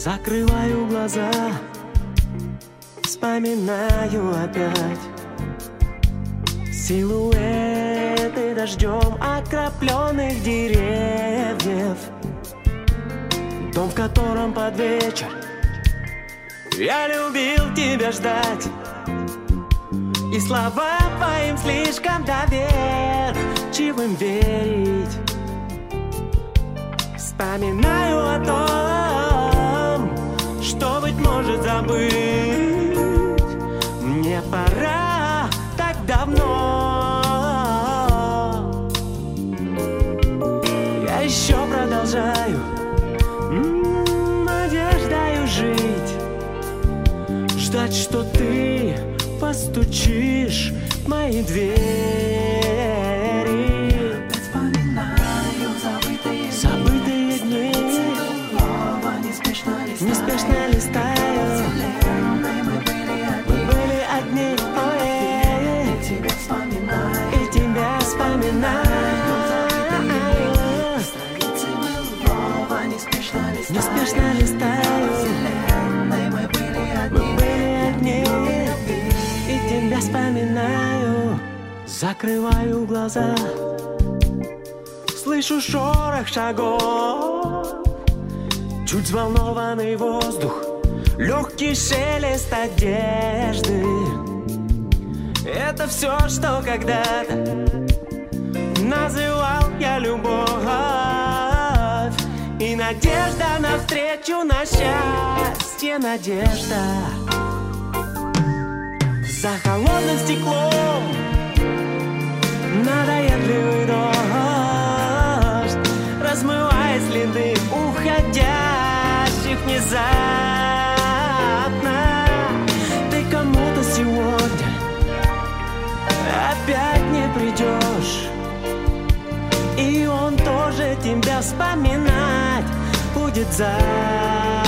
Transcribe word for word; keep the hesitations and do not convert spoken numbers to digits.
Закрываю глаза, вспоминаю опять силуэты дождем окропленных деревьев. Дом, в котором под вечер я любил тебя ждать, и словам твоим слишком доверчивым верить. Вспоминаю о том, что, быть может, забыть мне пора так давно. Я еще продолжаю м-м, надеждою жить, ждать, что ты постучишь в мои двери. Забытые дни неспешно листаю. Мы были одни, ой, и тебя вспоминаю. Неспешно листаю. Мы были одни, и тебя вспоминаю. Закрываю глаза, слышу шорох шагов, чуть взволнованный воздух, легкий шелест одежды. Это все, что когда-то называл я любовь, и надежда навстречу на счастье, надежда. За холодным стеклом надоедливый дождь размывает следы уходящих внезапно. Ты кому-то сегодня опять не придешь, и он тоже тебя вспоминать будет завтра.